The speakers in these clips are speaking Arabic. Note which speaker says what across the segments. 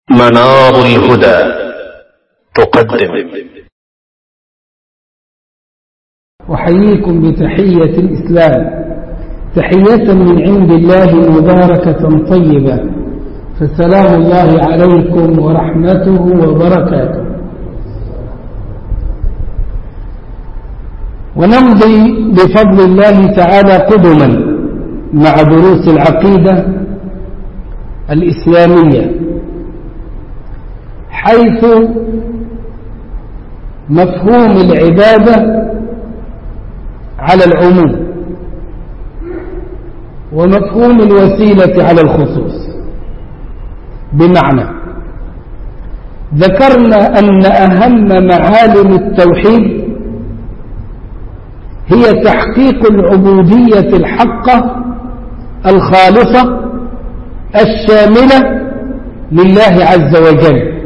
Speaker 1: منار الهدى تقدم.
Speaker 2: أحييكم بتحية الإسلام، تحية من عند الله مباركة طيبة، فسلام الله عليكم ورحمته وبركاته. ونمضي بفضل الله تعالى قدما مع دروس العقيدة الإسلامية، حيث مفهوم العبادة على العموم ومفهوم الوسيلة على الخصوص. بمعنى ذكرنا أن أهم معالم التوحيد هي تحقيق العبودية الحقة الخالصة الشاملة لله عز وجل،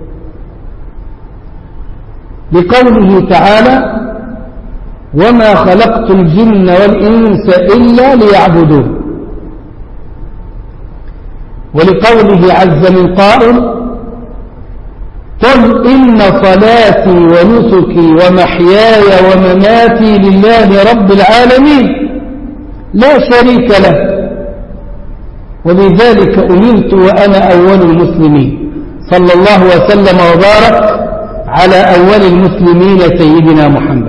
Speaker 2: لقوله تعالى: وما خلقت الجن والإنس إلا ليعبدون، ولقوله عز من قائل: قل إن صلاتي ونسكي ومحياي ومماتي لله رب العالمين لا شريك له وبذلك أمرت وأنا أول المسلمين. صلى الله وسلم وبارك على أول المسلمين سيدنا محمد.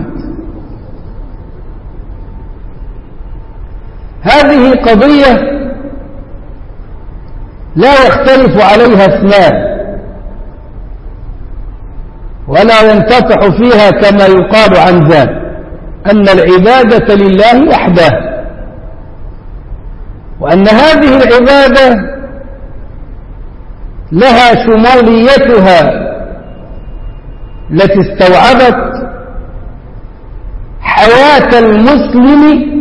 Speaker 2: هذه قضية لا يختلف عليها اثنان ولا ينتفع فيها كما يقال عن ذلك، أن العبادة لله وحده، وأن هذه العبادة لها شموليتها التي استوعبت حياة المسلم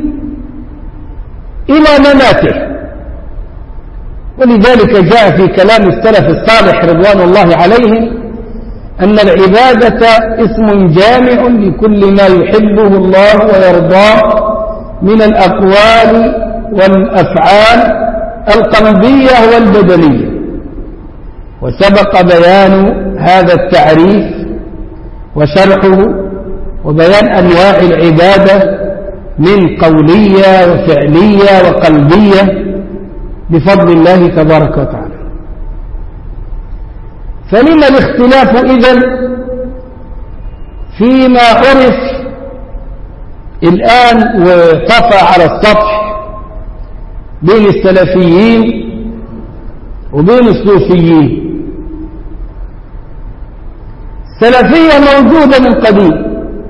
Speaker 2: إلى مماته. ولذلك جاء في كلام السلف الصالح رضوان الله عليهم أن العبادة اسم جامع لكل ما يحبه الله ويرضاه من الأقوال والأفعال القلبية والبدنية. وسبق بيان هذا التعريف وشرحه وبيان أنواع العبادة من قولية وفعلية وقلبية بفضل الله تبارك وتعالى. فلما الاختلاف إذن فيما عرف الآن وطفى على السطح بين السلفيين وبين الصوفيين؟ السلفية موجودة من قديم،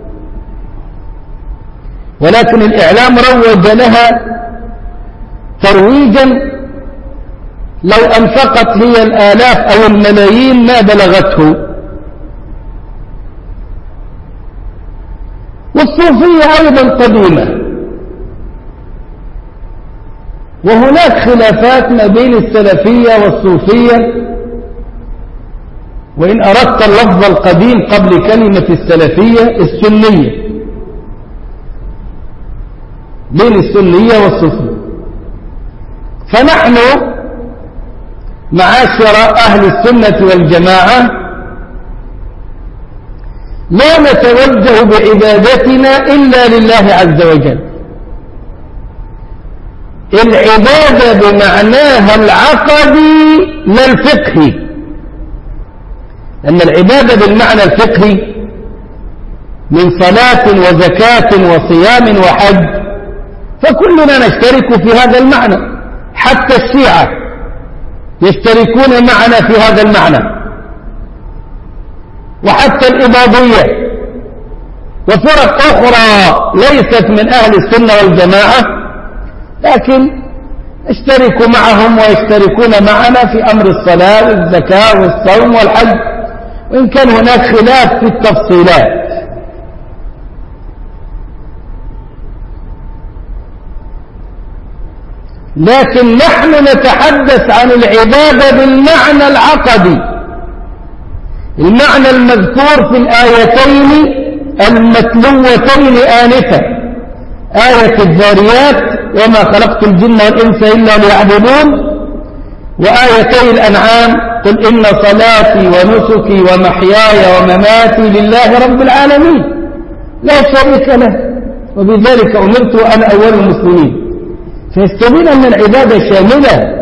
Speaker 2: ولكن الإعلام روج لها ترويجا لو أنفقت هي الآلاف أو الملايين ما بلغته. والصوفية أيضا قديمة، وهناك خلافات ما بين السلفية والصوفية، وإن أردت اللفظ القديم قبل كلمة السلفية السنية، بين السنية والصوفية. فنحن معاشر أهل السنة والجماعة لا نتوجه بعبادتنا إلا لله عز وجل. العبادة بمعناها العقدي لا الفقهي، لأن العبادة بالمعنى الفقهي من صلاة وزكاة وصيام وحج فكلنا نشترك في هذا المعنى، حتى الشيعة يشتركون معنا في هذا المعنى، وحتى الإباضية وفرق أخرى ليست من أهل السنة والجماعة، لكن اشتركوا معهم ويشتركون معنا في أمر الصلاة والزكاة والصوم والحج، وإن كان هناك خلاف في التفصيلات. لكن نحن نتحدث عن العبادة بالمعنى العقدي، المعنى المذكور في الآيتين المتلوتين آنفا، آية الذاريات وما خلقت الجن والإنس إلا ليعبدون، وآيتي الأنعام قل إن صلاتي ونسكي ومحياي ومماتي لله رب العالمين لا شريك له وبذلك أمرت وأنا أول المسلمين. فيستبين أن العبادة شاملة.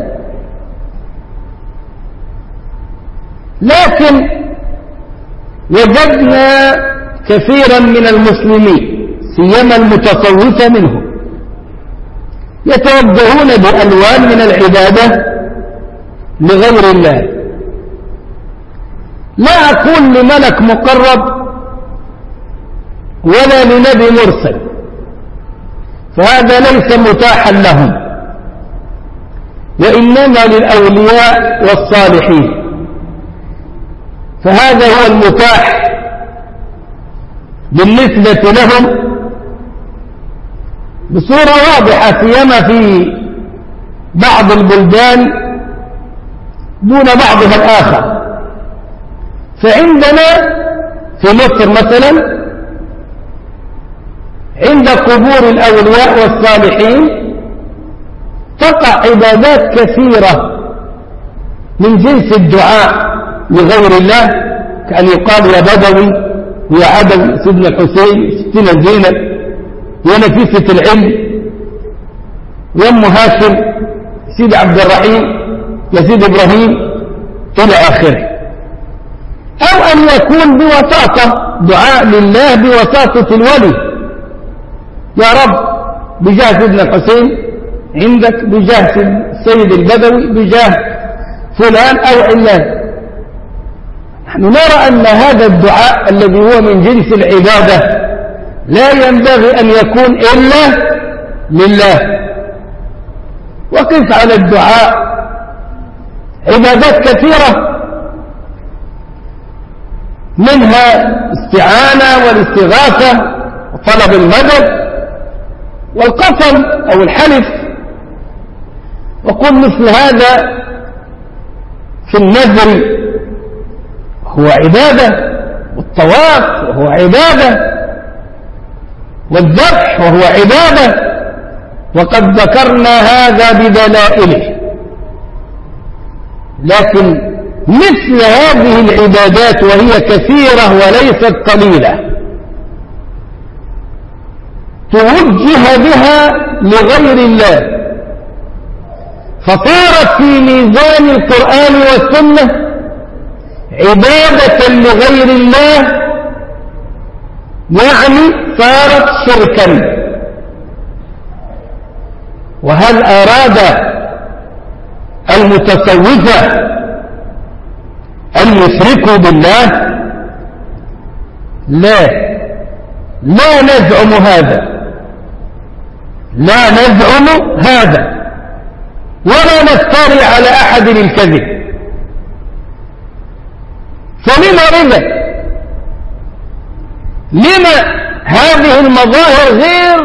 Speaker 2: لكن وجدنا كثيرا من المسلمين سيما المتصوفة منهم يتوجهون بألوان من العبادة لغير الله. لا أقول لملك مقرب ولا لنبي مرسل، فهذا ليس متاحا لهم، وإنما للأولياء والصالحين، فهذا هو المتاح بالنسبة لهم بصورة واضحة، سيما في بعض البلدان دون بعضها الآخر. فعندنا في مصر مثلا عند قبور الأولياء والصالحين تقع عبادات كثيرة من جنس الدعاء لغير الله، كأن يقال يا بدوي ويا عدوي سيدنا الحسين ستنا زينب يا نفيسة العلم يا أم هاشم سيد عبد الرحيم يا سيد إبراهيم إلى آخره. أو أن يكون بوساطة دعاء لله بوساطة الولي، يا رب بجاه سيدنا الحسين عندك، بجاه السيد البدوي، بجاه فلان أو علان. نحن نرى أن هذا الدعاء الذي هو من جنس العبادة لا ينبغي أن يكون إلا لله. وقف على الدعاء عبادات كثيرة منها استعانة والاستغاثة وطلب المدد والقسم أو الحلف. وقل مثل هذا في النذر هو عبادة، والطواف وهو عبادة، والذبح وهو عبادة، وقد ذكرنا هذا بدلائله. لكن مثل هذه العبادات وهي كثيرة وليست قليلة توجه بها لغير الله، فصارت في ميزان القرآن والسنة عبادة لغير الله، يعني صارت شركا. وهل أراد المتصوفة أن يشركوا بالله؟ لا نزعم هذا، لا نزعم هذا، ولا نفتري على أحد الكذب. لما هذه المظاهر غير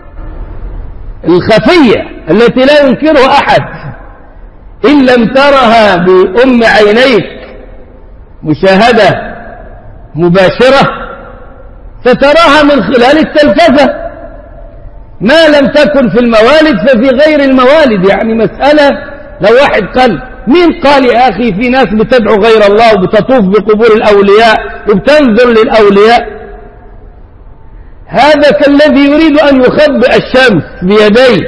Speaker 2: الخفية التي لا ينكرها أحد إن لم ترها بأم عينيك مشاهدة مباشرة، ستراها من خلال التلفزة، ما لم تكن في الموالد ففي غير الموالد. يعني مسألة لو واحد قال مين قال يا أخي في ناس بتدعو غير الله وبتطوف بقبور الأولياء وبتنظر للأولياء، هذا كالذي يريد أن يخبئ الشمس بيديه،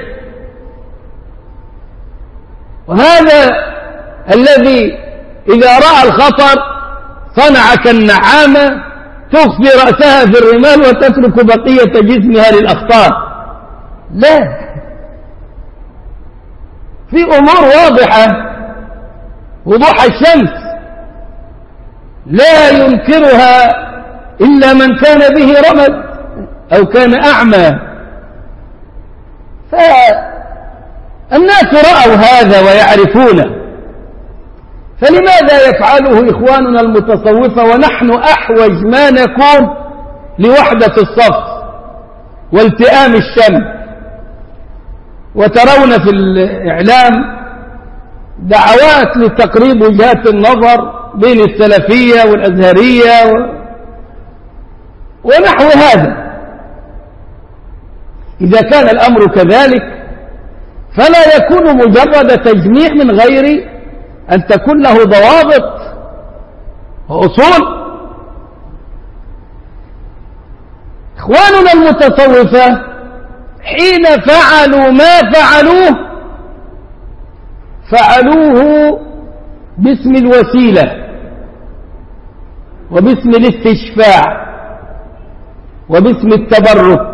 Speaker 2: وهذا الذي إذا رأى الخطر صنع كالنعامة تخفي رأسها في الرمال وتترك بقية جسمها للأخطار. لا، في أمور واضحة وضوح الشمس لا ينكرها إلا من كان به رمد أو كان أعمى. فالناس رأوا هذا ويعرفونه، فلماذا يفعله إخواننا المتصوفة ونحن أحوج ما نكون لوحدة الصف والتئام الشمل؟ وترون في الإعلام دعوات لتقريب وجهات النظر بين السلفية والأزهرية ونحو هذا. إذا كان الأمر كذلك فلا يكون مجرد تجميع من غير أن تكون له ضوابط وأصول. إخواننا المتصوفة حين فعلوا ما فعلوه باسم الوسيلة وباسم الاستشفاع وباسم التبرك،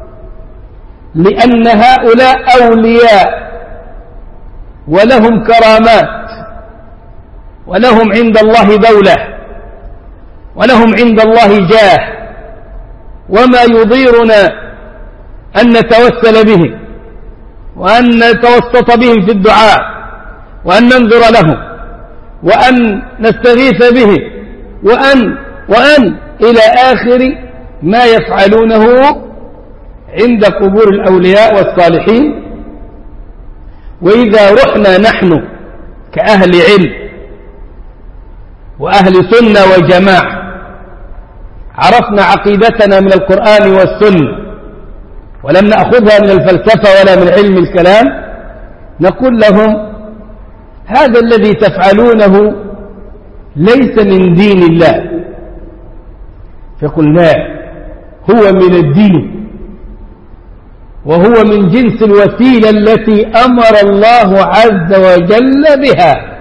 Speaker 2: لأن هؤلاء أولياء ولهم كرامات ولهم عند الله دولة ولهم عند الله جاه، وما يضيرنا أن نتوسل بهم وأن نتوسط بهم في الدعاء وأن ننظر لهم وأن نستغيث بهم وأن إلى آخر ما يفعلونه عند قبور الأولياء والصالحين. وإذا رحنا نحن كأهل علم وأهل سنة وجماعة عرفنا عقيدتنا من القرآن والسنة ولم نأخذها من الفلسفة ولا من علم الكلام، نقول لهم هذا الذي تفعلونه ليس من دين الله. فيقول لا، هو من الدين وهو من جنس الوسيلة التي أمر الله عز وجل بها.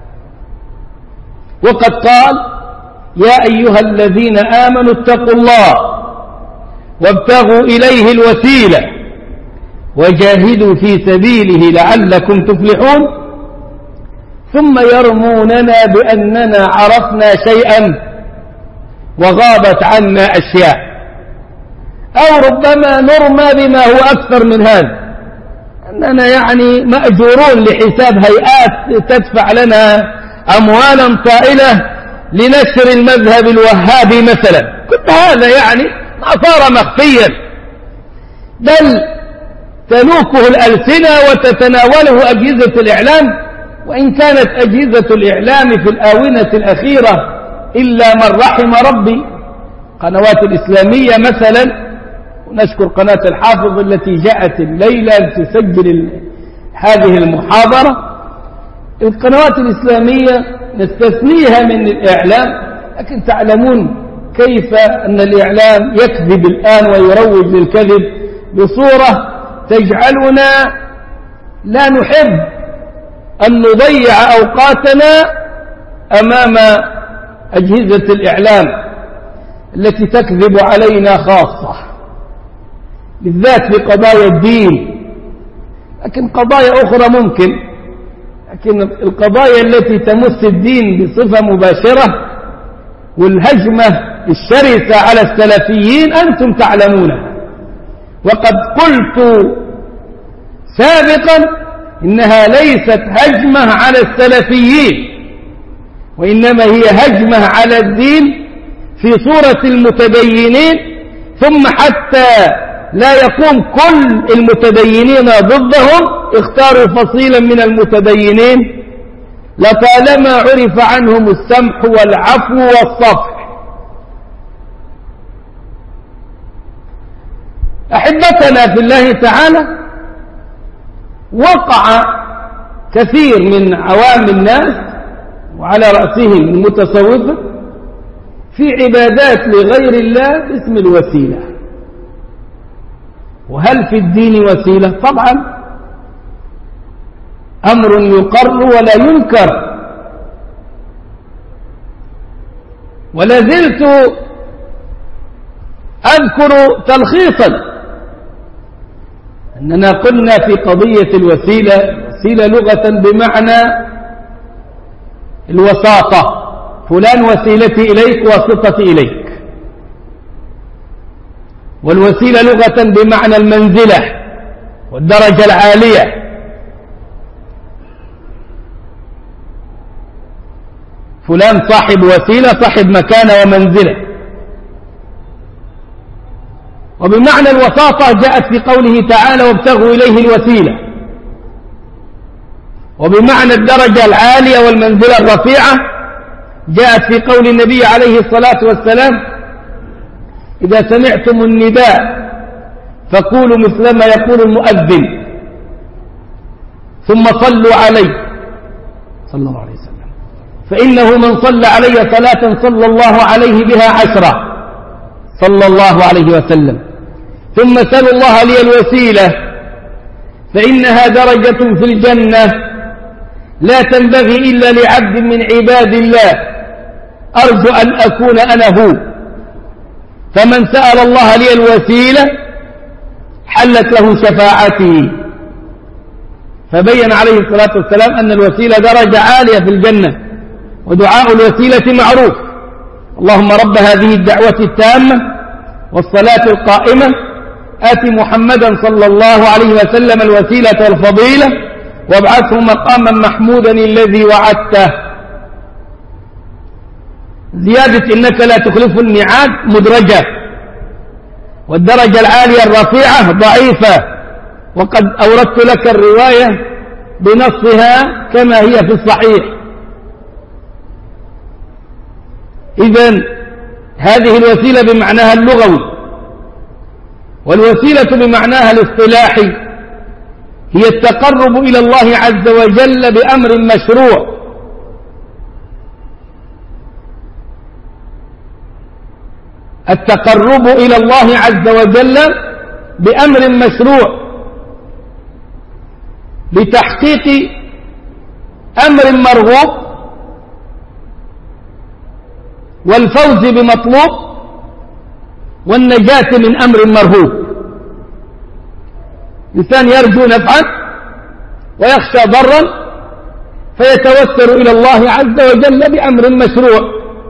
Speaker 2: وقد قال يا أيها الذين آمنوا اتقوا الله وابتغوا إليه الوسيلة وجاهدوا في سبيله لعلكم تفلحون، ثم يرموننا بأننا عرفنا شيئا وغابت عنا أشياء، أو ربما نرمى بما هو أكثر من هذا، أننا يعني مأجورون لحساب هيئات تدفع لنا أموالا طائلة لنشر المذهب الوهابي مثلا. كل هذا يعني ما صار مخفيا، بل تلوكه الألسنة وتتناوله أجهزة الإعلام، وإن كانت أجهزة الإعلام في الآونة الأخيرة إلا من رحم ربي، قنوات الإسلامية مثلا، ونشكر قناة الحافظ التي جاءت الليلة لتسجل هذه المحاضرة. القنوات الإسلامية نستثنيها من الإعلام، لكن تعلمون كيف أن الإعلام يكذب الآن ويروج للكذب بصورة تجعلنا لا نحب أن نضيع أوقاتنا أمام أجهزة الإعلام التي تكذب علينا خاصة، بالذات في قضايا الدين. لكن قضايا أخرى ممكن، لكن القضايا التي تمس الدين بصفة مباشرة والهجمة الشرسة على السلفيين أنتم تعلمونها. وقد قلت سابقا إنها ليست هجمة على السلفيين، وإنما هي هجمة على الدين في صورة المتدينين، ثم حتى لا يقوم كل المتدينين ضدهم اختاروا فصيلا من المتدينين لطالما عرف عنهم السمح والعفو والصفح. أحبتنا في الله تعالى، وقع كثير من عوام الناس وعلى رأسهم المتصوفة في عبادات لغير الله باسم الوسيلة. وهل في الدين وسيلة؟ طبعا أمر يقر ولا ينكر. ولا زلت أذكر تلخيصا أننا قلنا في قضية الوسيلة، وسيلة لغة بمعنى الوساطة، فلان وسيلتي إليك واسطتي إليك. والوسيلة لغة بمعنى المنزلة والدرجة العالية. فلان صاحب وسيلة، صاحب مكانة ومنزلة. وبمعنى الوساطة جاءت في قوله تعالى وابتغوا إليه الوسيلة. وبمعنى الدرجة العالية والمنزلة الرفيعة جاءت في قول النبي عليه الصلاة والسلام إذا سمعتم النداء فقولوا مثل ما يقول المؤذن ثم صلوا عليه صلى الله عليه وسلم. فإنه من صلى علي صلاة صلى الله عليه بها 10 صلى الله عليه وسلم. ثم سلوا الله لي الوسيلة فإنها درجة في الجنة لا تنبغي إلا لعبد من عباد الله، أرجو أن أكون أنا هو. فمن سأل الله لي الوسيلة حلت له شفاعتي. فبين عليه الصلاة والسلام أن الوسيلة درجة عالية في الجنة، ودعاء الوسيلة معروف: اللهم رب هذه الدعوة التامة والصلاة القائمة آت محمدا صلى الله عليه وسلم الوسيلة والفضيلة وابعثه مقاما محمودا الذي وعدته. زيادة إنك لا تخلف الميعاد مدرجة، والدرجة العالية الرفيعة ضعيفة، وقد أوردت لك الرواية بنصها كما هي في الصحيح. إذن هذه الوسيلة بمعناها اللغوي، والوسيلة بمعناها الاصطلاحي هي التقرب إلى الله عز وجل بأمر مشروع. التقرب إلى الله عز وجل بأمر مشروع لتحقيق أمر مرغوب والفوز بمطلوب والنجاة من أمر مرهوب. إنسان يرجو نفعا ويخشى ضرا فيتوسل إلى الله عز وجل بأمر مشروع،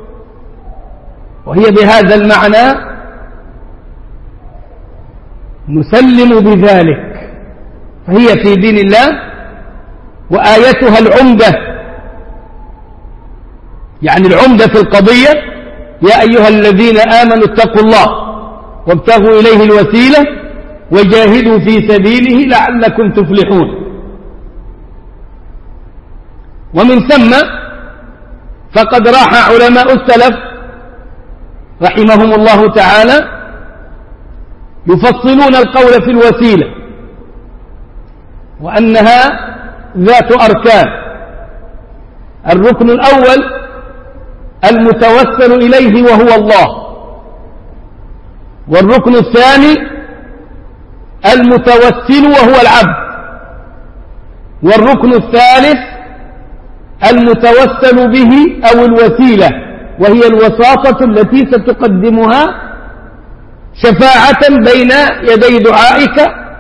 Speaker 2: وهي بهذا المعنى نسلم بذلك، فهي في دين الله وآيتها العمدة، يعني العمدة في القضية: يا أيها الذين آمنوا اتقوا الله وابتغوا إليه الوسيلة وجاهدوا في سبيله لعلكم تفلحون. ومن ثم فقد راح علماء السلف رحمهم الله تعالى يفصلون القول في الوسيلة، وأنها ذات أركان. الركن الأول المتوسل إليه وهو الله، والركن الثاني المتوسل وهو العبد، والركن الثالث المتوسل به أو الوسيلة، وهي الوساطة التي ستقدمها شفاعة بين يدي دعائك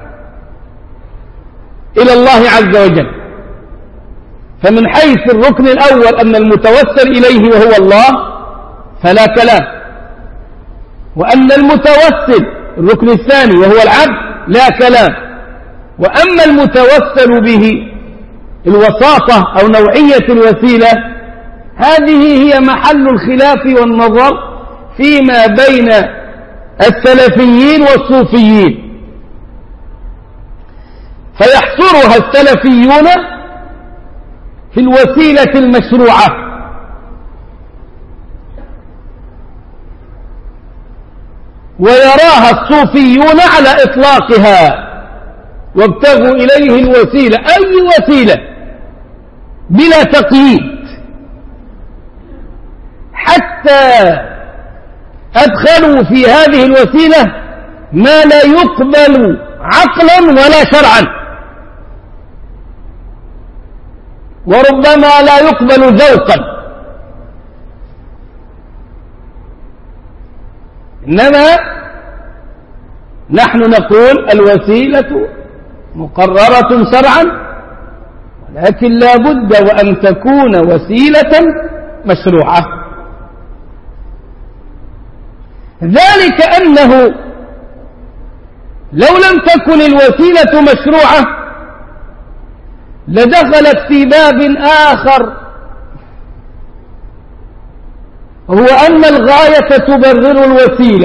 Speaker 2: إلى الله عز وجل. فمن حيث الركن الأول أن المتوسل إليه وهو الله فلا كلام، وأن المتوسل الركن الثاني وهو العبد لا كلام. وأما المتوسل به الوساطة أو نوعية الوسيلة هذه هي محل الخلاف والنظر فيما بين السلفيين والصوفيين. فيحصرها السلفيون في الوسيلة المشروعة، ويراها الصوفيون على إطلاقها: وابتغوا إليه الوسيلة، أي وسيلة بلا تقييد، حتى أدخلوا في هذه الوسيلة ما لا يقبل عقلا ولا شرعا، وربما لا يقبل ذوقا، إنما نحن نقول الوسيلة مقررة شرعا، ولكن لا بد وأن تكون وسيلة مشروعة. ذلك أنه لو لم تكن الوسيلة مشروعة لدخلت في باب آخر، هو أن الغاية تبرر الوسيلة.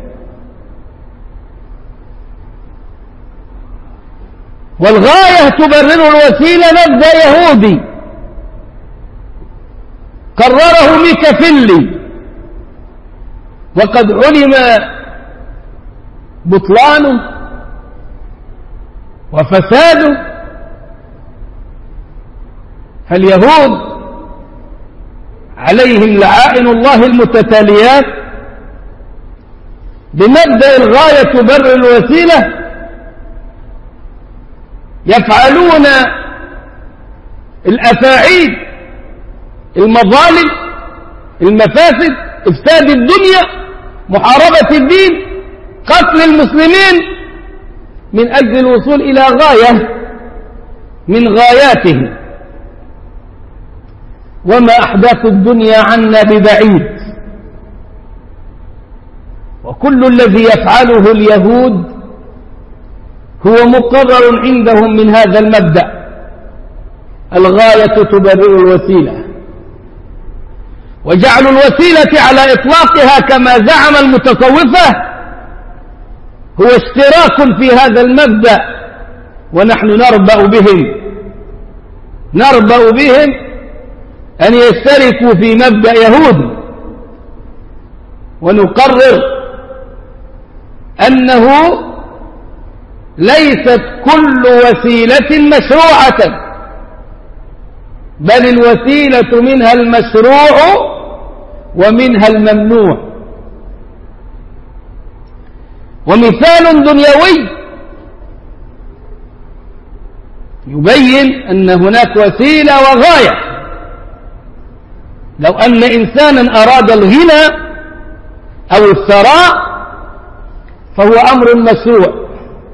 Speaker 2: والغاية تبرر الوسيلة مبدأ يهودي قرره ميكافيلي، وقد علم بطلانه وفساده. فاليهود عليهم لعائن الله المتتاليات بمبدأ الغاية تبرر الوسيلة يفعلون الأفاعيل، المظالم، المفاسد، إفساد الدنيا، محاربة الدين، قتل المسلمين من أجل الوصول إلى غاية من غاياتهم. وما أحداث الدنيا عنا ببعيد، وكل الذي يفعله اليهود هو مقرر عندهم من هذا المبدأ: الغاية تبرر الوسيلة. وجعل الوسيلة على إطلاقها كما زعم المتصوفة هو اشتراك في هذا المبدأ، ونحن نربأ بهم أن يشتركوا في مبدأ يهودي، ونقرر أنه ليست كل وسيلة مشروعة، بل الوسيلة منها المشروع ومنها الممنوع. ومثال دنيوي يبين أن هناك وسيلة وغاية. لو أن إنسانا أراد الغنى أو الثراء فهو أمر مشروع،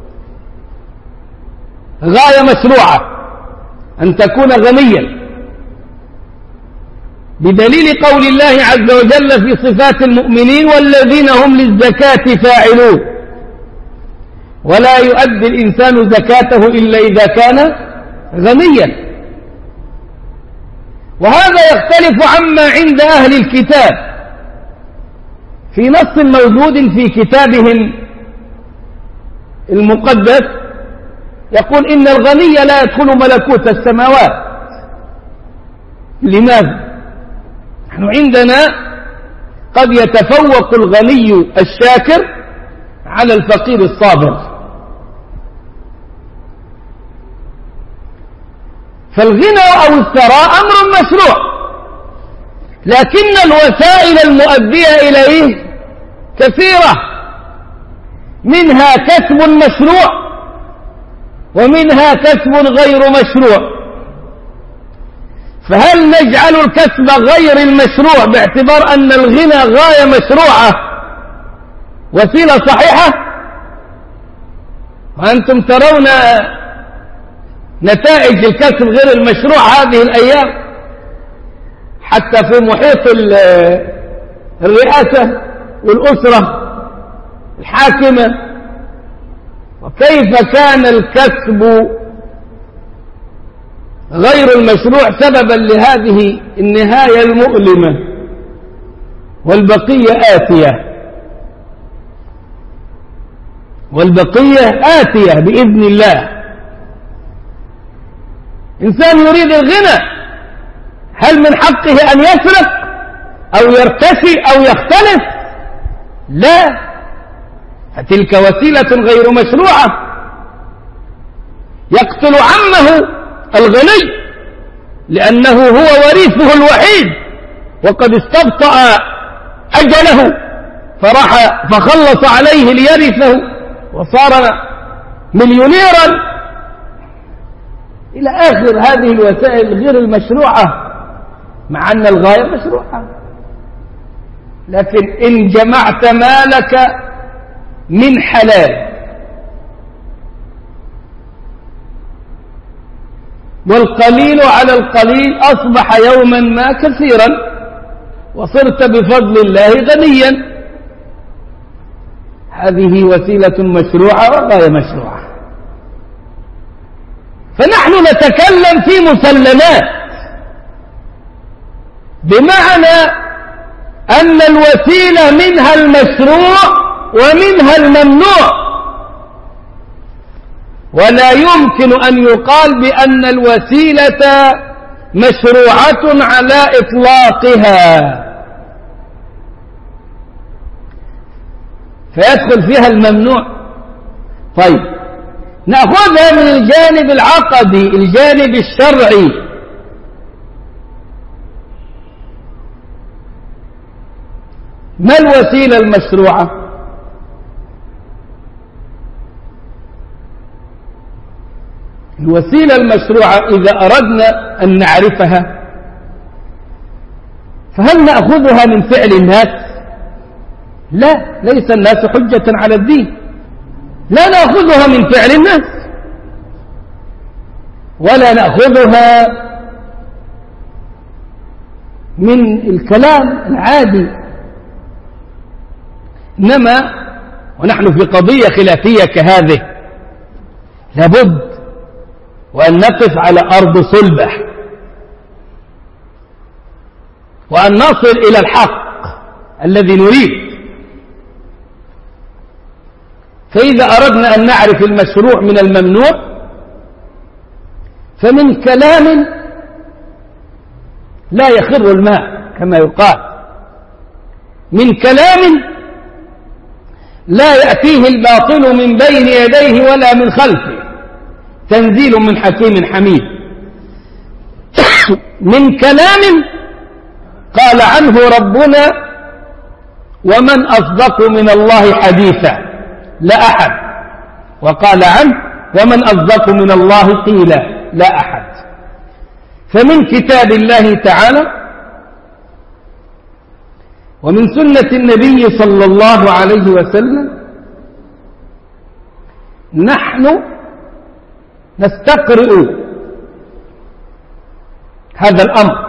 Speaker 2: غاية مشروعة أن تكون غنيا، بدليل قول الله عز وجل في صفات المؤمنين: والذين هم للزكاة فاعلون. ولا يؤدي الإنسان زكاته إلا إذا كان غنيا. وهذا يختلف عما عند أهل الكتاب في نص موجود في كتابهم المقدس يقول إن الغني لا يدخل ملكوت السماوات. لماذا؟ نحن عندنا قد يتفوق الغني الشاكر على الفقير الصابر. فالغنى أو الثراء أمر مشروع، لكن الوسائل المؤدية إليه كثيرة، منها كسب مشروع ومنها كسب غير مشروع. فهل نجعل الكسب غير المشروع باعتبار أن الغنى غاية مشروعة وسيلة صحيحة؟ وأنتم ترون نتائج الكسب غير المشروع هذه الأيام حتى في محيط الرئاسة والأسرة الحاكمة، وكيف كان الكسب غير المشروع سببا لهذه النهاية المؤلمة. والبقية آتية بإذن الله. إنسان يريد الغنى، هل من حقه أن يسرق أو يرتشي أو يختلف؟ لا، فتلك وسيلة غير مشروعة. يقتل عمه الغني لأنه هو وريثه الوحيد وقد استبطأ أجله فراح فخلص عليه ليرثه وصار مليونيرا إلى آخر هذه الوسائل غير المشروعة، مع أن الغاية مشروعة. لكن إن جمعت مالك من حلال والقليل على القليل أصبح يوما ما كثيرا وصرت بفضل الله غنيا، هذه وسيلة مشروعة وغاية مشروعة. فنحن نتكلم في مسلمات، بمعنى أن الوسيلة منها المشروع ومنها الممنوع، ولا يمكن أن يقال بأن الوسيلة مشروعة على إطلاقها فيدخل فيها الممنوع. طيب، نأخذها من الجانب العقدي، الجانب الشرعي. ما الوسيلة المشروعة؟ الوسيلة المشروعة إذا أردنا أن نعرفها فهل نأخذها من فعل الناس؟ لا، ليس الناس حجة على الدين، لا نأخذها من فعل الناس ولا نأخذها من الكلام العادي، إنما ونحن في قضية خلافية كهذه لابد وأن نقف على أرض صلبة وأن نصل إلى الحق الذي نريد. فإذا أردنا أن نعرف المشروع من الممنوع فمن كلام لا يخر الماء كما يقال، من كلام لا يأتيه الباطل من بين يديه ولا من خلفه، تنزيل من حكيم حميد، من كلام قال عنه ربنا ومن أصدق من الله حديثا لا أحد، وقال عنه ومن أصدق من الله قيلا لا أحد. فمن كتاب الله تعالى ومن سنة النبي صلى الله عليه وسلم نحن نستقرئ هذا الأمر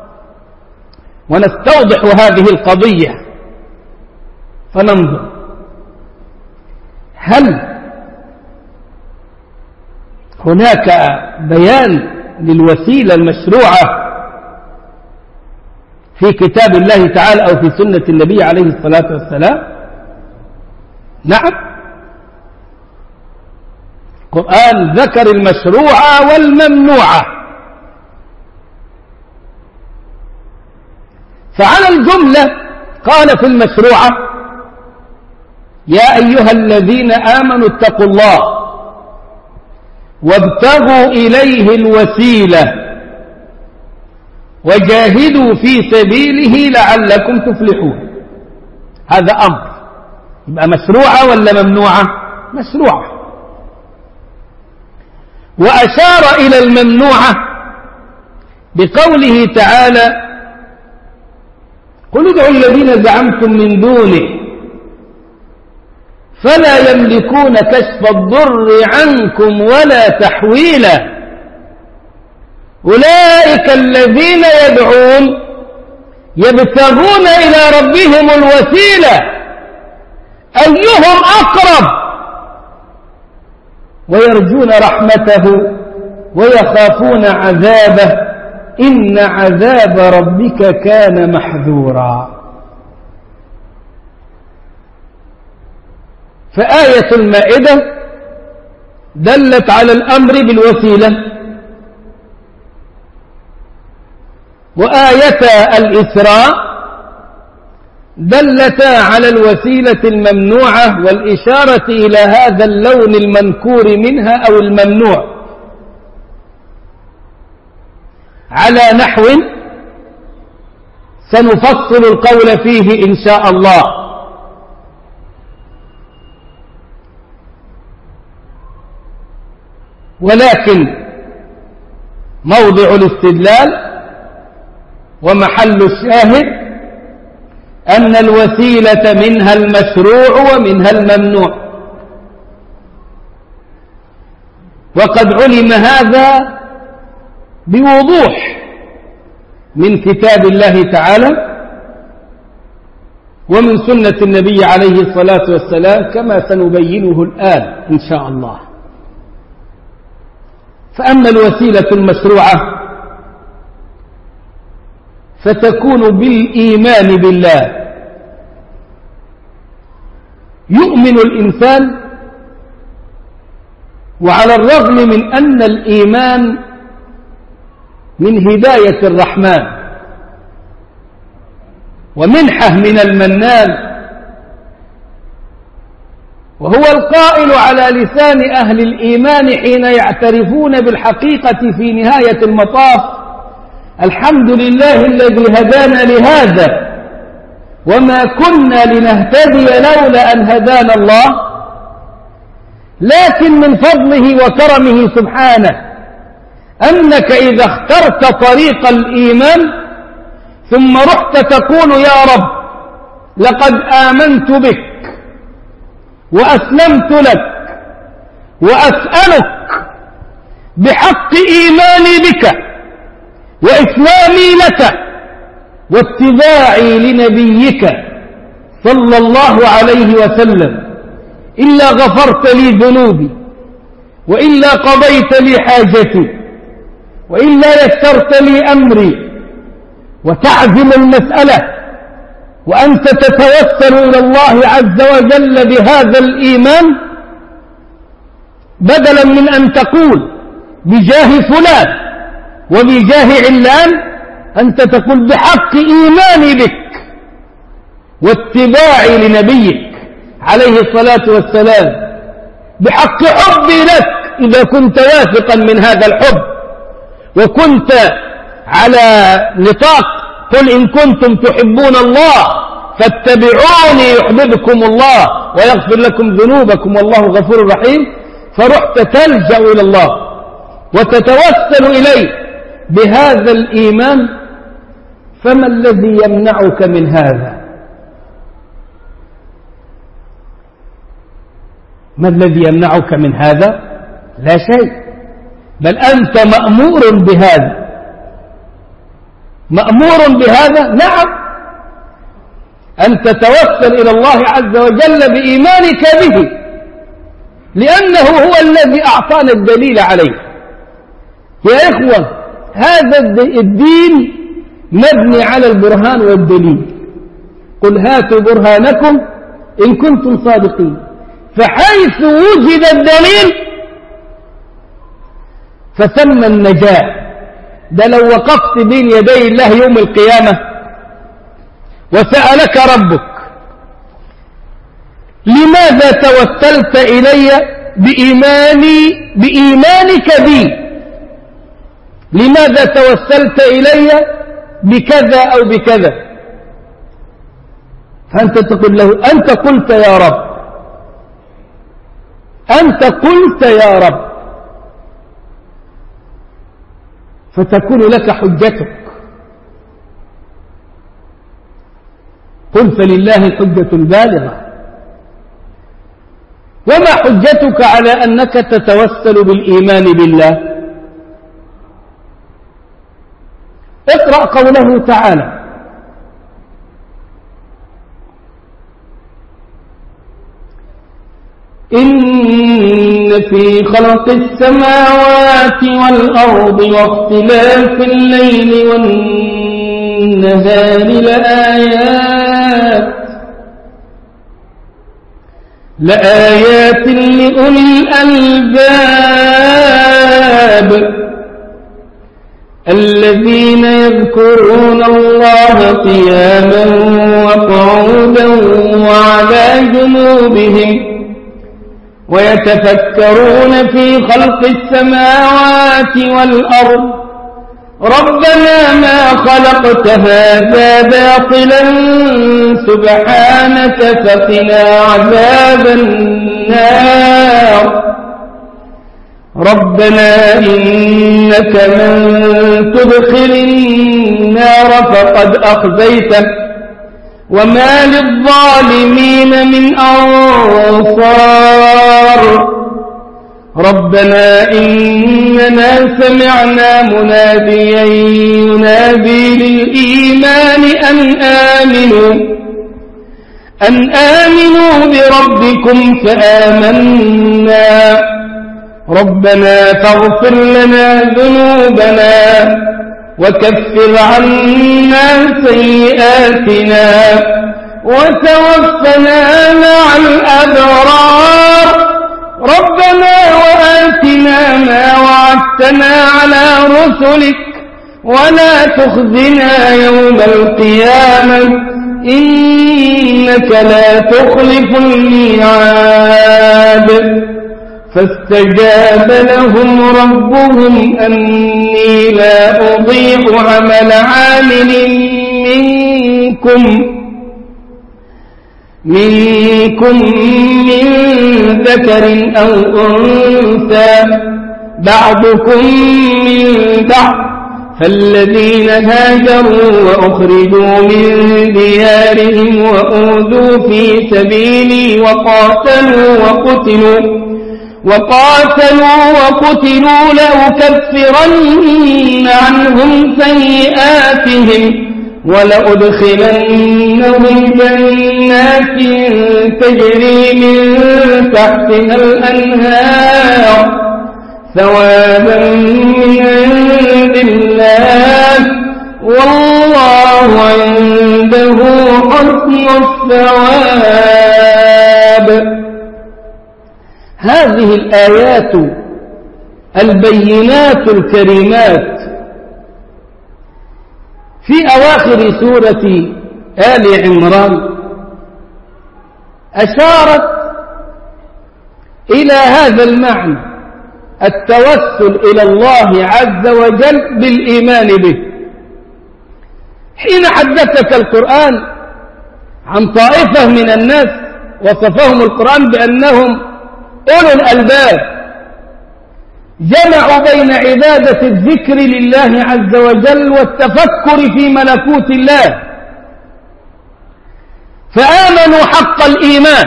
Speaker 2: ونستوضح هذه القضية فننظر هل هناك بيان للوسيلة المشروعة في كتاب الله تعالى أو في سنة النبي عليه الصلاة والسلام؟ نعم، القرآن ذكر المشروع والممنوع، فعلى الجملة قال في المشروعة يا أيها الذين آمنوا اتقوا الله وابتغوا إليه الوسيلة وجاهدوا في سبيله لعلكم تفلحون. هذا أمر، يبقى مشروعة ولا ممنوعة؟ مشروعة. وأشار إلى الممنوعة بقوله تعالى قل ادعوا الذين زعمتم من دونه فلا يملكون كشف الضر عنكم ولا تحويلا أولئك الذين يدعون يبتغون إلى ربهم الوسيلة أيهم أقرب ويرجون رحمته ويخافون عذابه إن عذاب ربك كان محذورا. فآية المائدة دلت على الأمر بالوسيلة، وآية الإسراء دلتا على الوسيلة الممنوعة والإشارة إلى هذا اللون المنكور منها أو الممنوع على نحو سنفصل القول فيه إن شاء الله. ولكن موضع الاستدلال ومحل الشاهد أن الوسيلة منها المشروع ومنها الممنوع، وقد علم هذا بوضوح من كتاب الله تعالى ومن سنة النبي عليه الصلاة والسلام كما سنبينه الآن إن شاء الله. فأما الوسيلة المشروعة فتكون بالإيمان بالله. يؤمن الإنسان وعلى الرغم من أن الإيمان من هداية الرحمن ومنحة من المنان، وهو القائل على لسان أهل الإيمان حين يعترفون بالحقيقة في نهاية المطاف الحمد لله الذي هدانا لهذا وما كنا لنهتدي لولا أن هدانا الله، لكن من فضله وكرمه سبحانه أنك إذا اخترت طريق الإيمان ثم رحت تقول يا رب لقد آمنت بك وأسلمت لك وأسألك بحق إيماني بك وإسلامي لك واتباعي لنبيك صلى الله عليه وسلم، إلا غفرت لي ذنوبي، وإلا قضيت لي حاجتي، وإلا يسرت لي أمري، وتعزم المسألة وأنت تتوسل إلى الله عز وجل بهذا الإيمان، بدلا من أن تقول بجاه فلان وبجاه علان، أنت تقول بحق إيماني بك واتباعي لنبيك عليه الصلاة والسلام، بحق حبي لك إذا كنت واثقا من هذا الحب وكنت على نطاق قل إن كنتم تحبون الله فاتبعوني يحببكم الله ويغفر لكم ذنوبكم والله غفور رحيم، فرحت تلجأ إلى الله وتتوسل إليه بهذا الإيمان، فما الذي يمنعك من هذا؟ ما الذي يمنعك من هذا؟ لا شيء، بل أنت مأمور بهذا. مأمور بهذا، نعم، أن تتوسل إلى الله عز وجل بإيمانك به، لأنه هو الذي أعطانا الدليل عليه. يا إخوة، هذا الدين مبني على البرهان والدليل. قل هاتوا برهانكم إن كنتم صادقين. فحيث وجد الدليل فثم النجاة. ده لو وقفت بين يدي الله يوم القيامة وسألك ربك لماذا توسلت إلي بإيمانك بي، لماذا توسلت إلي بكذا أو بكذا، فأنت تقول له أنت قلت يا رب، أنت قلت يا رب، فتكون لك حجتك. قل فلله الحجة البالغة. وما حجتك على أنك تتوسل بالإيمان بالله؟ اقرأ قوله تعالى: إن في خلق السماوات والأرض واختلاف الليل والنهار لآيات لأولي الألباب الذين يذكرون الله قياما وقعودا وعلى جنوبهم ويتفكرون في خلق السماوات والأرض ربنا ما خلقت هذا باطلا سبحانك فقنا عذاب النار ربنا إنك من تدخل النار فقد أخزيته وما للظالمين من أنصار ربنا إننا سمعنا مناديا ينادي للإيمان أن آمنوا بربكم فآمنا ربنا فاغفر لنا ذنوبنا وكفر عنا سيئاتنا وتوفنا مع الأبرار ربنا وآتنا ما وعدتنا على رسلك ولا تخزنا يوم القيامة إنك لا تخلف الميعاد فاستجاب لهم ربهم أني لا أضيع عمل عامل منكم
Speaker 3: منكم من ذكر أو أنثى بعضكم من بعض فالذين هاجروا وأخرجوا من ديارهم وأوذوا في سبيلي وقاتلوا وقتلوا لأكفرن عنهم سيئاتهم ولأدخلنهم جنات تجري من تحتها الأنهار ثوابا من عند الله والله عنده حسن الثواب.
Speaker 2: هذه الآيات البينات الكريمات في أواخر سورة آل عمران أشارت إلى هذا المعنى، التوسل إلى الله عز وجل بالإيمان به. حين حدثك القرآن عن طائفة من الناس وصفهم القرآن بأنهم أولو الألباب، جمعوا بين عبادة الذكر لله عز وجل والتفكر في ملكوت الله، فآمنوا حق الإيمان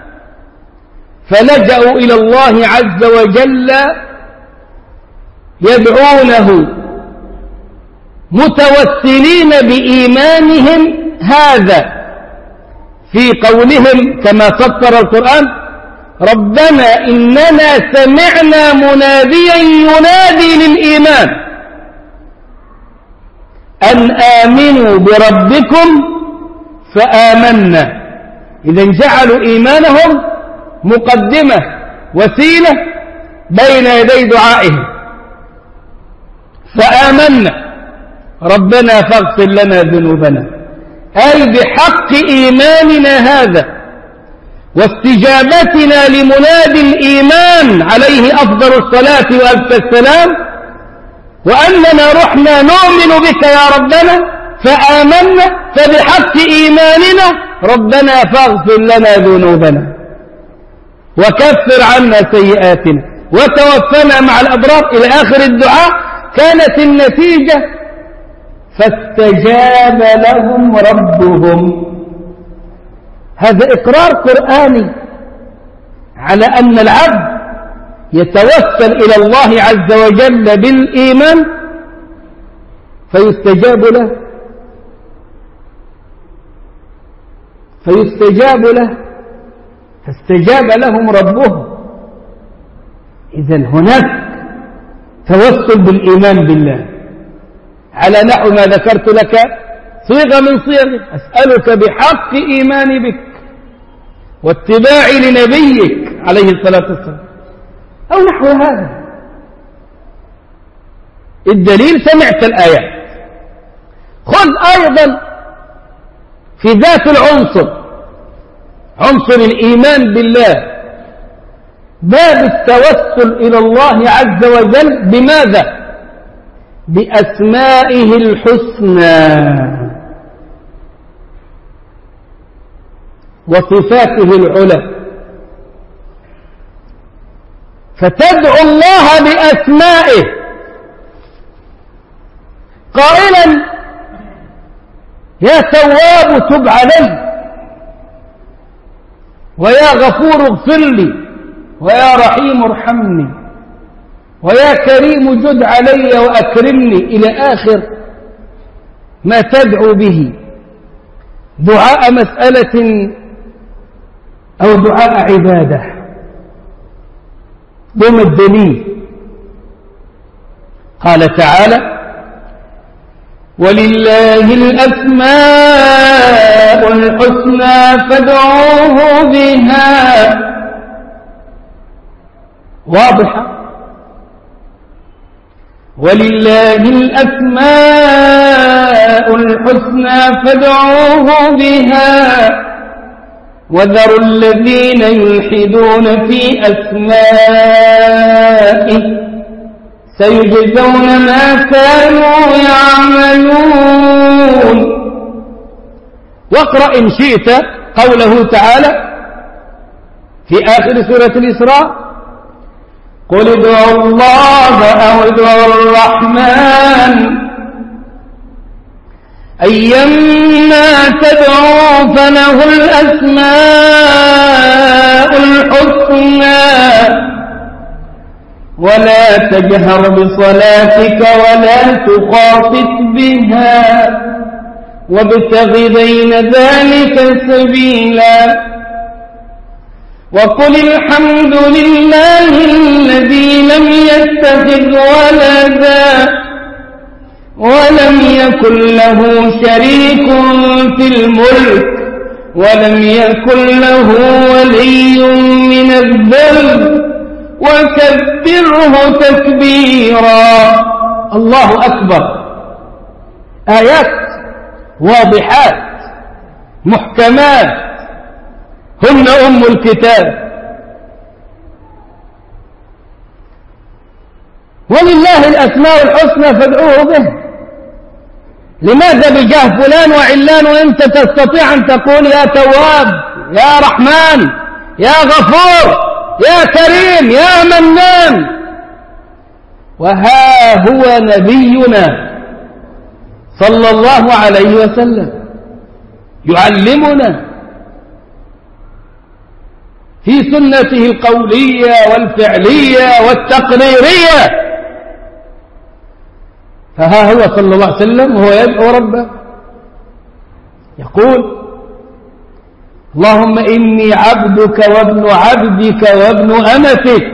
Speaker 2: فلجأوا إلى الله عز وجل يدعونه متوسلين بإيمانهم هذا في قولهم كما سطر القرآن: ربنا إننا سمعنا مناديا ينادي للإيمان أن آمنوا بربكم فآمنا. إذن جعلوا إيمانهم مقدمة وسيلة بين يدي دعائهم، فآمنا ربنا فاغفر لنا ذنوبنا، أي بحق إيماننا هذا واستجابتنا لمنادي الإيمان عليه أفضل الصلاة وأزكى السلام، وأننا رحنا نؤمن بك يا ربنا فآمنا، فبحق إيماننا ربنا فاغفر لنا ذنوبنا وكفر عنا سيئاتنا وتوفنا مع الأبرار إلى آخر الدعاء. كانت النتيجة فاستجاب لهم ربهم. هذا إقرار قرآني على أن العبد يتوسل إلى الله عز وجل بالإيمان فيستجاب له فاستجاب لهم ربهم. إذن هناك توسل بالإيمان بالله على نحو ما ذكرت لك صيغة من صيغ: أسألك بحق إيماني بك واتباعي لنبيك عليه الصلاة والسلام، أو نحو هذا. الدليل سمعت الآيات. خذ أيضا في ذات العنصر، عنصر الإيمان بالله، باب التوسل إلى الله عز وجل بماذا؟ بأسمائه الحسنى وصفاته العلى، فتدعو الله بأسمائه قائلا: يا تواب تب علي، ويا غفور اغفر لي، ويا رحيم ارحمني، ويا كريم جد علي وأكرمني، إلى آخر ما تدعو به، دعاء مسألة أو دعاء عبادة. ضمن الدليل قال تعالى: ولله الأسماء الحسنى فادعوه بها. واضحة؟ ولله الأسماء الحسنى فادعوه بها وذروا الذين يلحدون في أسمائه سيجزون ما كانوا يعملون. واقرأ إن شئت قوله تعالى في آخر سورة الإسراء قل ادعوا الله أو ادعوا الرحمن أيما تدعوا فله الأسماء الحسنى ولا تجهر بصلاتك ولا تخافت بها وابتغ بين ذلك سبيلا وقل الحمد لله الذي لم يتخذ ولدا ولم يكن له شريك في الملك ولم يكن له ولي من الذل وكبره تكبيرا. الله أكبر. آيات واضحات محكمات هن أم الكتاب. ولله الأسماء الحسنى فادعوه به. لماذا بجاه فلان وعلان وأنت تستطيع أن تقول يا تواب يا رحمن يا غفور يا كريم يا منان؟ وها هو نبينا صلى الله عليه وسلم يعلمنا في سنته القولية والفعلية والتقريرية. فها هو صلى الله عليه وسلم وهو يدعو ربه يقول اللهم إني عبدك وابن عبدك وابن أمتك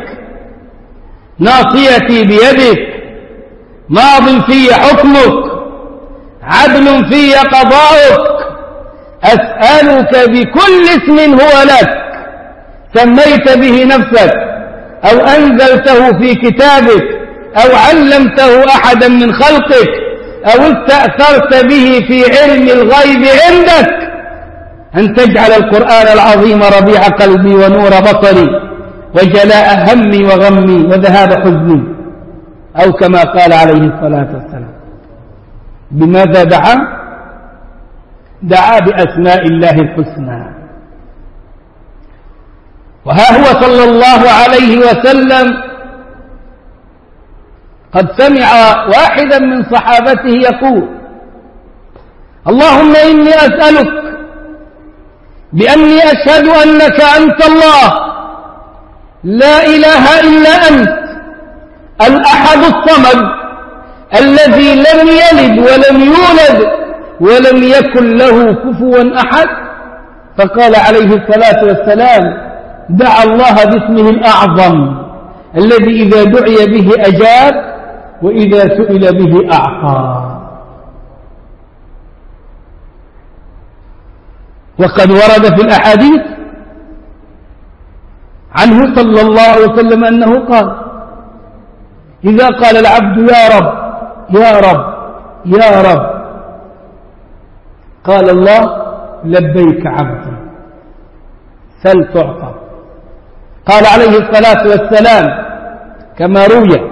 Speaker 2: ناصيتي بيدك ماض في حكمك عدل في قضاؤك أسألك بكل اسم هو لك سميت به نفسك أو أنزلته في كتابك أو علمته أحدا من خلقك أو استأثرت به في علم الغيب عندك أن تجعل القرآن العظيم ربيع قلبي ونور بصري وجلاء همي وغمي وذهاب حزني أو كما قال عليه الصلاة والسلام. بماذا دعا؟ دعا بأسماء الله الحسنى. وها هو صلى الله عليه وسلم قد سمع واحدا من صحابته يقول اللهم إني أسألك بأني أشهد أنك أنت الله لا إله إلا أنت الأحد الصمد الذي لم يلد ولم يولد ولم يكن له كفوا أحد. فقال عليه الصلاة والسلام دعا الله باسمه الأعظم الذي إذا دعي به أجاب وإذا سئل به أعطى. وقد ورد في الأحاديث عنه صلى الله عليه وسلم أنه قال إذا قال العبد يا رب يا رب يا رب قال الله لبيك عبدي سل تعطى. قال عليه الصلاة والسلام كما روي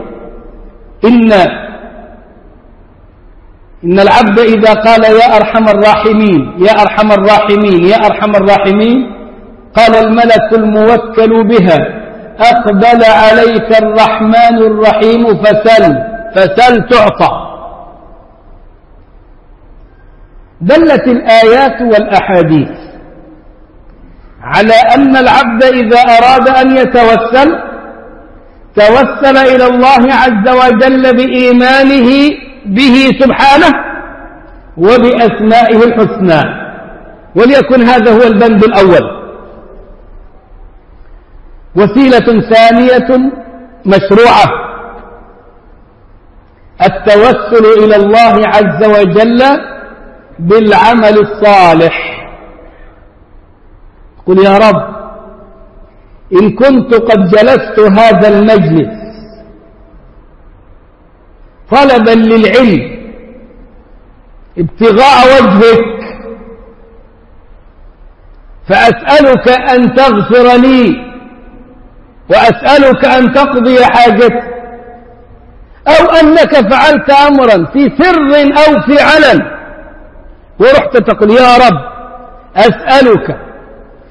Speaker 2: إن العبد إذا قال يا أرحم الراحمين يا أرحم الراحمين يا أرحم الراحمين قال الملك الموكل بها أقبل عليك الرحمن الرحيم فسل تعطى. دلت الآيات والأحاديث على أن العبد إذا أراد أن توسل إلى الله عز وجل بإيمانه به سبحانه وبأسمائه الحسنى. وليكن هذا هو البند الأول. وسيلة ثانية مشروعة التوسل إلى الله عز وجل بالعمل الصالح. قل يا رب إن كنت قد جلست هذا المجلس طلبا للعلم ابتغاء وجهك فأسألك أن تغفر لي وأسألك أن تقضي حاجتي أو أنك فعلت أمرا في سر أو في علن ورحت تقول يا رب أسألك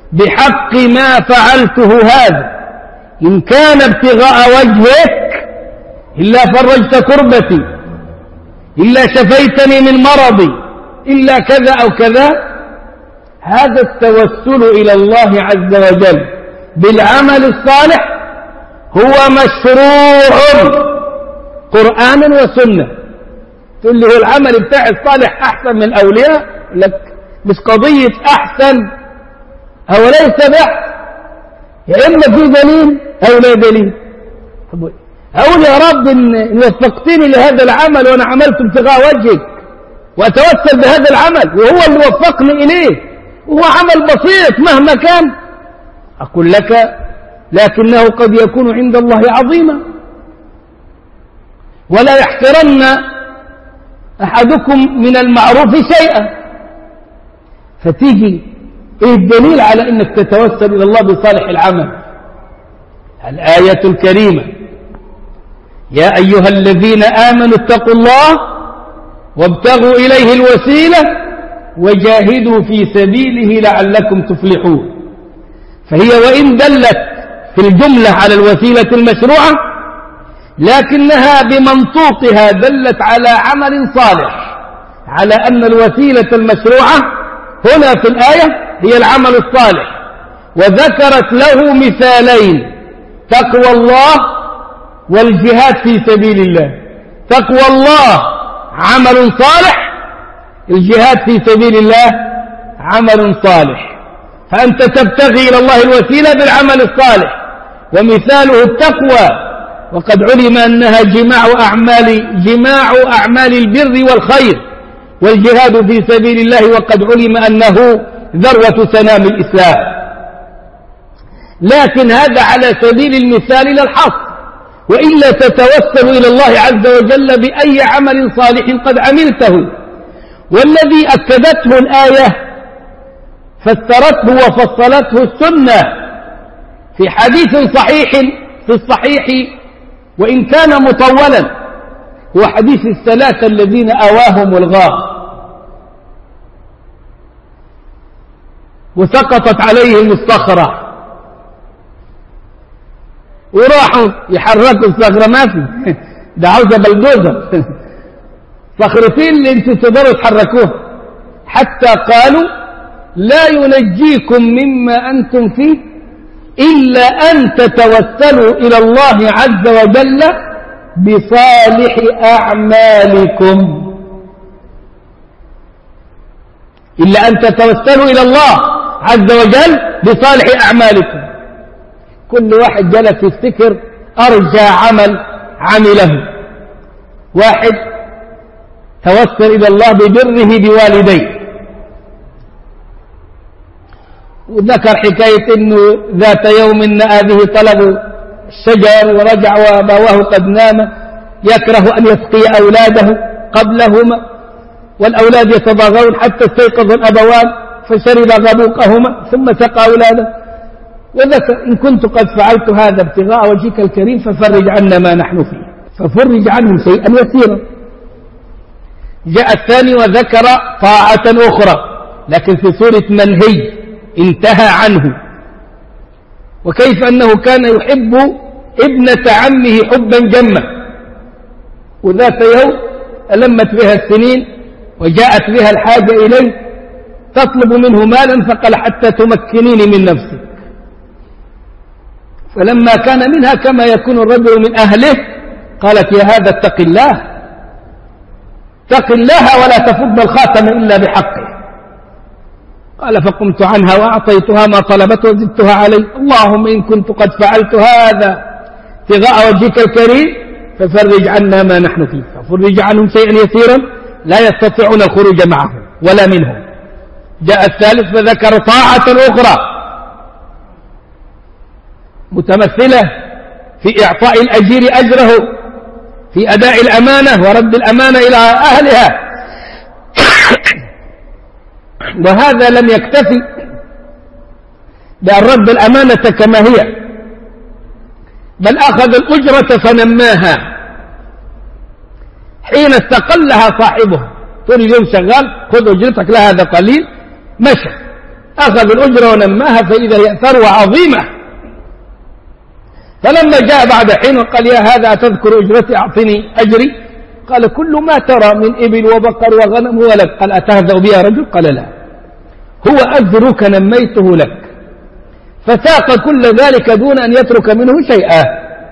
Speaker 2: بحق ما فعلته هذا، إن كان ابتغاء وجهك إلا فرجت كربتي، إلا شفيتني من مرضي، إلا كذا أو كذا. هذا التوسل إلى الله عز وجل بالعمل الصالح هو مشروع قرآنا وسنة. تقول لي هو العمل بتاع الصالح أحسن من الأولياء؟ لك مش قضية أحسن أو ليس بحث، يا إما في دليل أو لا دليل. أقول يا رب إن وفقتني لهذا العمل وأنا عملت ابتغاء وجهك وأتوسل بهذا العمل وهو اللي وفقني إليه وهو عمل بسيط مهما كان، أقول لك لكنه قد يكون عند الله عظيما. ولا يحقرن أحدكم من المعروف شيئا. فتيجي إيه الدليل على أنك تتوسل إلى الله بصالح العمل؟ الآية الكريمة: يا أيها الذين آمنوا اتقوا الله وابتغوا إليه الوسيلة وجاهدوا في سبيله لعلكم تفلحون. فهي وإن دلت في الجملة على الوسيلة المشروعة، لكنها بمنطوقها دلت على عمل صالح، على أن الوسيلة المشروعة هنا في الآية هي العمل الصالح. وذكرت له مثالين: تقوى الله والجهاد في سبيل الله. تقوى الله عمل صالح، الجهاد في سبيل الله عمل صالح. فأنت تبتغي إلى الله الوسيلة بالعمل الصالح، ومثاله التقوى، وقد علم أنها جماع أعمال البر والخير، والجهاد في سبيل الله وقد علم أنه ذروة سنام الإسلام. لكن هذا على سبيل المثال لا الحصر، وإلا تتوسل إلى الله عز وجل بأي عمل صالح قد عملته. والذي أكدته الآية فسرته وفصلته السنة في حديث صحيح في الصحيح وإن كان مطولا، هو حديث الثلاثة الذين آواهم الغار وسقطت عليهم الصخرة وراحوا يحركوا الصخرة، ما في ده عاوزة بلدوزر صخرتين اللي انتوا تقدروا تحركوها، حتى قالوا لا ينجيكم مما أنتم فيه إلا أن تتوسلوا إلى الله عز وجل بصالح أعمالكم. إلا أن تتوسلوا إلى الله عز وجل بصالح أعمالكم. كل واحد جلس يفتكر أرجى عمل عمله. واحد توسل إلى الله ببره بوالديه، وذكر حكاية أنه ذات يوم نأى به طلب الشجر ورجع وأبواه قد نام، يكره أن يسقي أولاده قبلهما، والأولاد يتضاغون حتى استيقظ الأبوان فشرب غبوقهما ثم سقى أولاده. وذكر: إن كنت قد فعلت هذا ابتغاء وجهك الكريم ففرج عنا ما نحن فيه، ففرج عنهم شيئا يسيرا. جاء الثاني وذكر طاعة أخرى لكن في سورة منهي انتهى عنه، وكيف أنه كان يحب ابنة عمه حبا جما، وذات يوم ألمت بها السنين وجاءت بها الحاجة إليه تطلب منه مالا، فقال: حتى تمكنيني من نفسك. فلما كان منها كما يكون الرجل من أهله قالت: يا هذا اتق الله، اتق الله ولا تفض الخاتم إلا بحقه. قال: فقمت عنها وأعطيتها ما طلبت وزدتها عليه. اللهم إن كنت قد فعلت هذا ابتغاء وجهك الكريم ففرج عنا ما نحن فيه. ففرج عنهم شيئا يسيرا لا يستطيعون الخروج معه ولا منهم. جاء الثالث فذكر طاعة أخرى متمثلة في إعطاء الأجير أجره، في أداء الأمانة ورد الأمانة إلى أهلها. وهذا لم يكتفي بأن رد الأمانة كما هي، بل أخذ الأجرة فنماها. حين استقلها صاحبه طول اليوم شغال، خذ أجرتك، لا هذا قليل، مشى أخذ الأجرة ونماها فإذا هي ثروة عظيمة. فلما جاء بعد حين وقال يا هذا أتذكر أجرتي أعطني أجري؟ قال كل ما ترى من إبل وبقر وغنم ولك. قال أتهزأ بها رجل؟ قال لا، هو أجرك نميته لك. فساق كل ذلك دون أن يترك منه شيئا.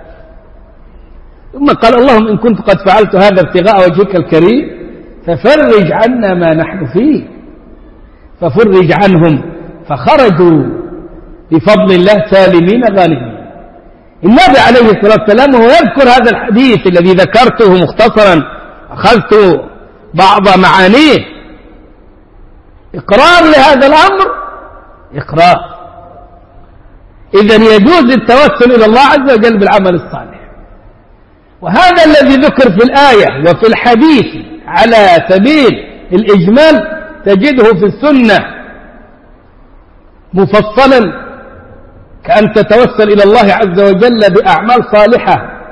Speaker 2: ثم قال اللهم إن كنت قد فعلت هذا ابتغاء وجهك الكريم ففرج عنا ما نحن فيه. ففرج عنهم فخرجوا بفضل الله سالمين غانمين. النبي عليه الصلاة والسلام وهو يذكر هذا الحديث الذي ذكرته مختصرا أخذت بعض معانيه إقرار لهذا الأمر، إقرار. إذن يجوز التوسل إلى الله عز وجل بالعمل الصالح. وهذا الذي ذكر في الآية وفي الحديث على سبيل الإجمال تجده في السنة مفصلا، كأن تتوسل إلى الله عز وجل بأعمال صالحة،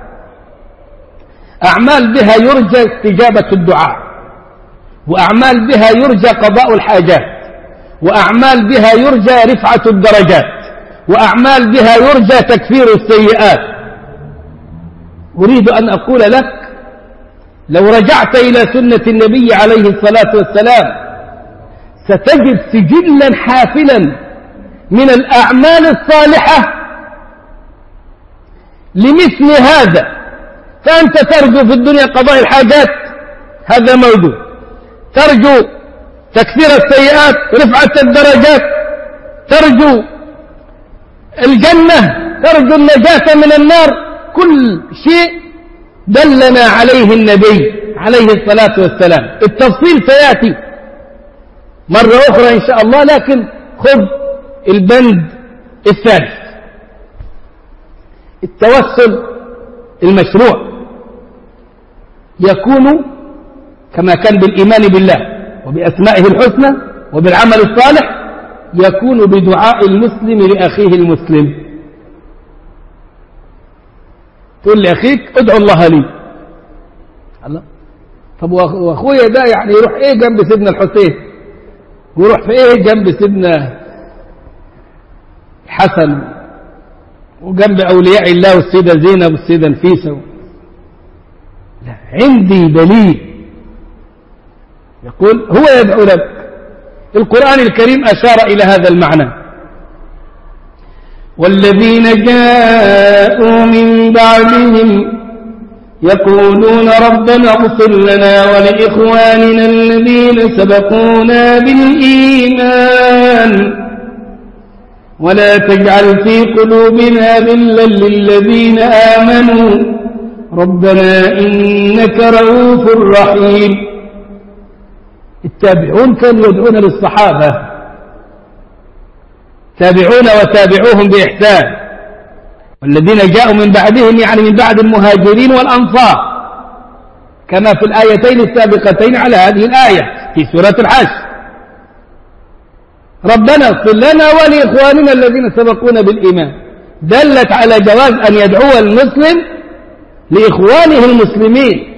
Speaker 2: أعمال بها يرجى استجابة الدعاء، وأعمال بها يرجى قضاء الحاجات، وأعمال بها يرجى رفعة الدرجات، وأعمال بها يرجى تكفير السيئات. أريد أن أقول لك لو رجعت إلى سنة النبي عليه الصلاة والسلام ستجد سجلا حافلا من الأعمال الصالحة لمثل هذا. فأنت ترجو في الدنيا قضاء الحاجات، هذا موجود، ترجو تكفير السيئات، رفعة الدرجات، ترجو الجنة، ترجو النجاة من النار، كل شيء دلنا عليه النبي عليه الصلاة والسلام. التفصيل سيأتي مرة أخرى إن شاء الله، لكن خذ البند الثالث. التوسل المشروع يكون كما كان بالإيمان بالله وبأسمائه الحسنى وبالعمل الصالح، يكون بدعاء المسلم لأخيه المسلم. تقول لأخيك ادعو الله لي. الله، طب وأخويا ده يعني يروح إيه جنب سيدنا الحسين، ويروح في إيه جنب سيدنا الحسن، وجنب أولياء الله والسيدة زينب والسيدة نفيسة؟ لا، عندي دليل يقول هو يدعو لك. القرآن الكريم أشار إلى هذا المعنى:
Speaker 3: والذين جاءوا من بعدهم يقولون ربنا اغفر لنا ولإخواننا الذين سبقونا بالإيمان ولا تجعل في قلوبنا غلا للذين آمنوا ربنا إنك رؤوف رحيم.
Speaker 2: التابعون كانوا يدعون للصحابة، تابعون وتابعوهم بإحسان. والذين جاءوا من بعدهم يعني من بعد المهاجرين والأنصار، كما في الآيتين السابقتين على هذه الآية في سورة الحشر: ربنا اغفر لنا ولإخواننا الذين سبقونا بالإيمان، دلت على جواز أن يدعو المسلم لإخوانه المسلمين.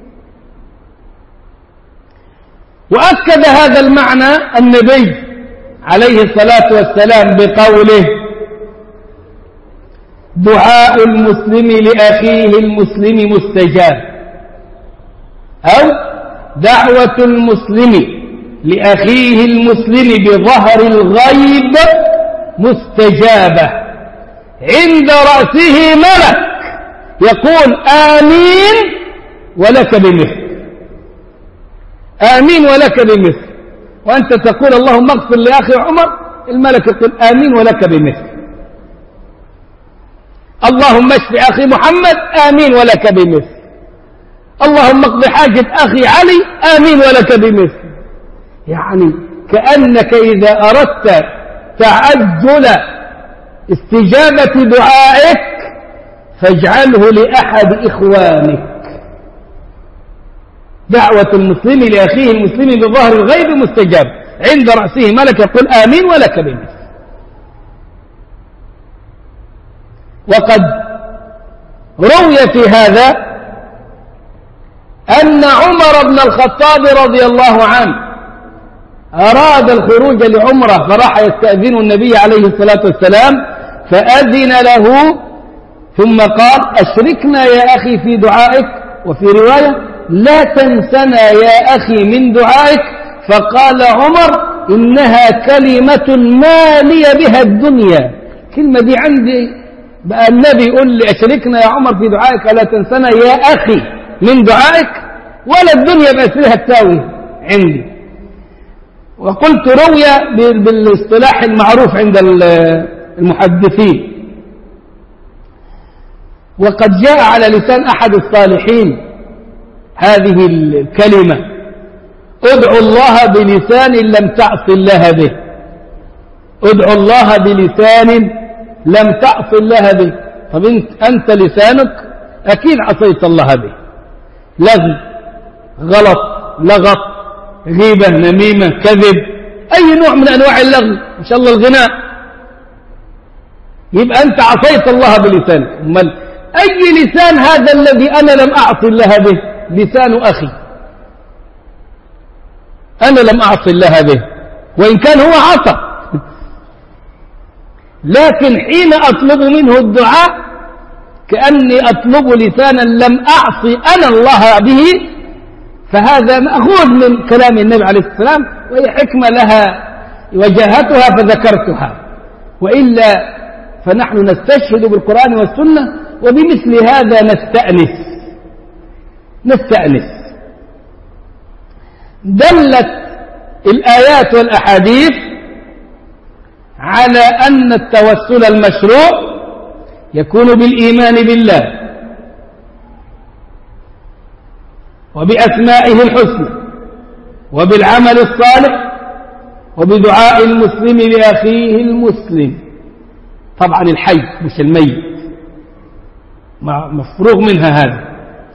Speaker 2: وأكد هذا المعنى النبي عليه الصلاة والسلام بقوله: دعاء المسلم لأخيه المسلم مستجاب، أو دعوة المسلم لأخيه المسلم بظهر الغيب مستجابة، عند رأسه ملك يقول آمين ولك بمثل، آمين ولك بمثل. وأنت تقول اللهم اغفر لأخي عمر، الملك يقول آمين ولك بمثل. اللهم اشف أخي محمد، آمين ولك بمثل. اللهم اقض حاجة أخي علي، آمين ولك بمثل. يعني كأنك إذا أردت تعجل استجابة دعائك فاجعله لأحد إخوانك. دعوة المسلم لأخيه المسلم بظهر الغيب مستجاب، عند رأسه ملك يقول آمين ولك بمثل. وقد روي في هذا أن عمر بن الخطاب رضي الله عنه أراد الخروج لعمرة فراح يستأذن النبي عليه الصلاة والسلام فأذن له ثم قال أشركنا يا أخي في دعائك، وفي رواية لا تنسنا يا أخي من دعائك. فقال عمر إنها كلمة ما لي بها الدنيا، كلمة دي عندي بقى النبي يقول لي أشركنا يا عمر في دعائك لا تنسنا يا أخي من دعائك، ولا الدنيا بأسرها تساوي عندي. وقلت روي بالاصطلاح المعروف عند المحدثين، وقد جاء على لسان أحد الصالحين هذه الكلمة: ادعو الله بلسان لم تعص الله به. ادعو الله بلسان لم تعص الله به. طب أنت لسانك أكيد عصيت الله به، لغو، غلط، لغط، غيبة، نميمة، كذب، أي نوع من أنواع اللغو، إن شاء الله الغناء، يبقى أنت عصيت الله بلسانك. أي لسان هذا الذي أنا لم أعص الله به؟ لسان أخي أنا لم أعص الله به، وإن كان هو عصى، لكن حين أطلب منه الدعاء كأني أطلب لسانا لم أعصي أنا الله به، فهذا مأخوذ من كلام النبي عليه الصلاة والسلام، وهي حكمة لها وجهتها فذكرتها، وإلا فنحن نستشهد بالقرآن والسنة، وبمثل هذا نستأنس. دلت الآيات والأحاديث على أن التوسل المشروع يكون بالإيمان بالله وبأسمائه الحسنى وبالعمل الصالح وبدعاء المسلم لأخيه المسلم، طبعا الحي مش الميت، مفروغ منها هذا.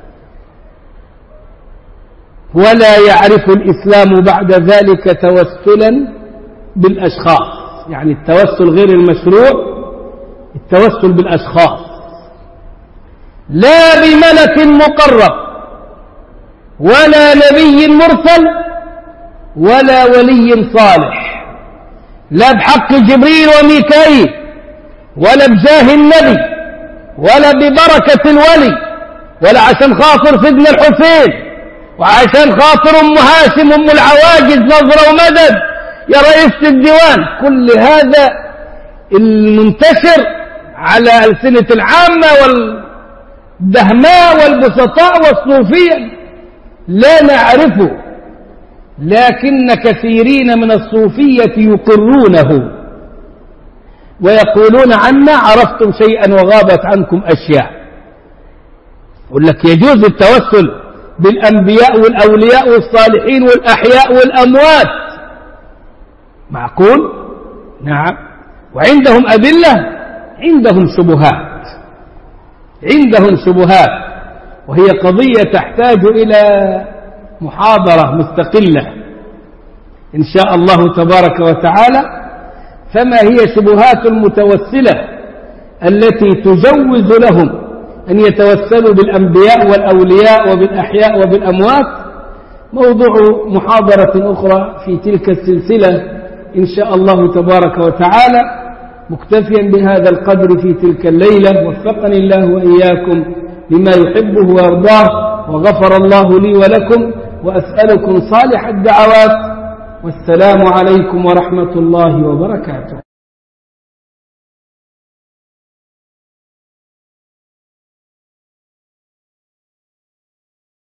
Speaker 2: ولا يعرف الإسلام بعد ذلك توسلا بالأشخاص، يعني التوسل غير المشروع التوسل بالأشخاص، لا بملك مقرب ولا نبي مرسل ولا ولي صالح، لا بحق جبريل وميكائيل ولا بجاه النبي ولا ببركة الولي ولا عشان خاطر سيدنا الحسين وعشان خاطر أم هاشم أم العواجز نظرة ومدد يا رئيس الديوان. كل هذا المنتشر على ألسنة العامة والدهماء والبسطاء والصوفية لا نعرفه، لكن كثيرين من الصوفية يقرونه ويقولون عنا عرفتم شيئا وغابت عنكم أشياء. يقول لك يجوز التوسل بالأنبياء والأولياء والصالحين والأحياء والأموات، معقول؟ نعم. وعندهم أدلة، عندهم شبهات، وهي قضية تحتاج إلى محاضرة مستقلة إن شاء الله تبارك وتعالى. فما هي شبهات المتوسلة التي تجوز لهم أن يتوسلوا بالأنبياء والأولياء وبالأحياء وبالأموات؟ موضوع محاضرة أخرى في تلك السلسلة إن شاء الله تبارك وتعالى. مكتفيا بهذا القدر في تلك الليلة، وفقني الله وإياكم لما يحبه ويرضاه، وغفر الله لي ولكم، وأسألكم صالح الدعوات، والسلام عليكم ورحمة الله وبركاته.